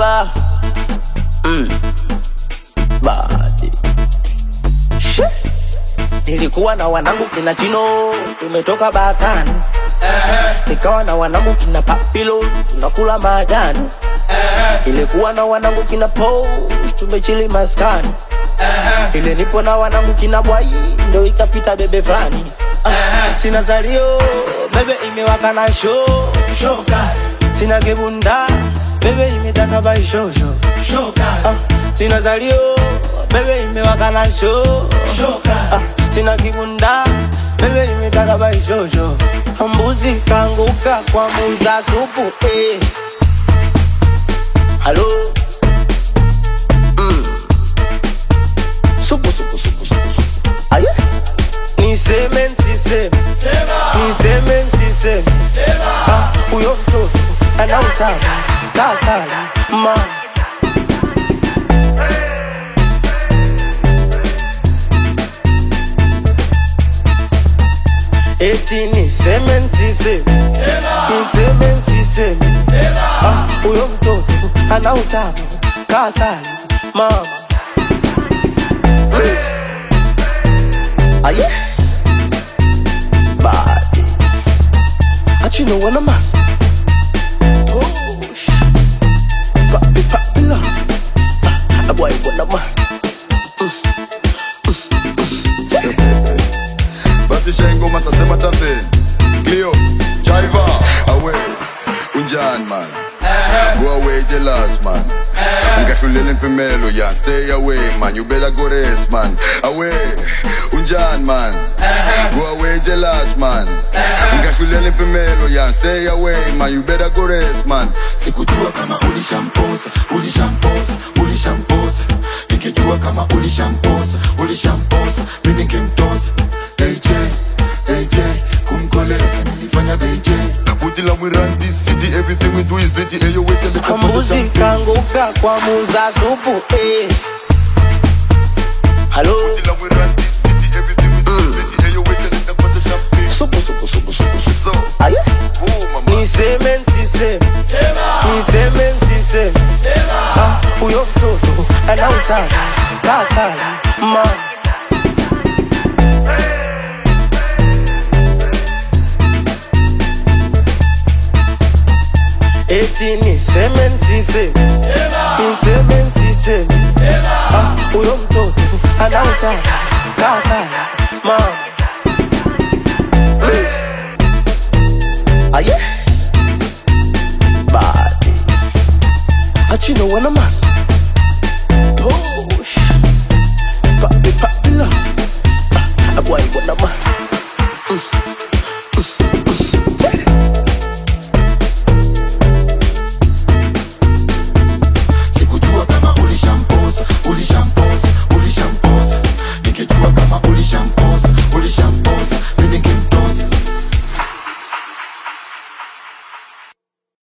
Baba. Badi. Shit. Nilikuwa na wanangu kina Chino, tumetoka Bakani. Nikawa na wanangu kina Papilo, tunakula majani. Ilikuwa na wanangu kina Paul, tumechili maskani. Ile nipo na wanangu kina Bwai, ndo ikapita bebe fani. Sina zalio, bebe imewaka na show kali. Sina kibunda, bebe imetaka bai show kali. Sina zalio, bebe imewaka na show kali. Sina kibunda, bebe imetaka bai show. Mbuzi kanguka kwa muza supu, Hello. Supu. Aye. Ni semen. Uyo mtoto anautaka kasala mama. Eti ni semen. Uyo mtoto anautaka kasala mama. Aye. Body. You know what I'm at? Oh, Papilla. A boy, what I'm at? Batishengo masasema tambe Cleo, Jaiva, away Unjan man Go away jealous man Ngashulele pemelo ya stay away man. You better go rest man. Away Unjan man Go away jealous man Ngashulele pemelo ya stay away man. You better go rest man. Sikujua kama ulishamposa Nikijua kama ulishamposa Mimi ningemtosa AJ kumkoleza nilifanya BJ. Putila we run this city, everything we do is dirty. Ayo wait till the mbuzi kanguka kwa muza supu, Hello. Putila we run this city, everything we do is dirty. Ayo wait till the champagne. Supu. So, Aye. oh mama. Ni semen. Uyo mtoto anautaka kasala mama. Eti ni semen. Uyo mtoto anautaka kasala mama. Aye. Body. You know what I'm at?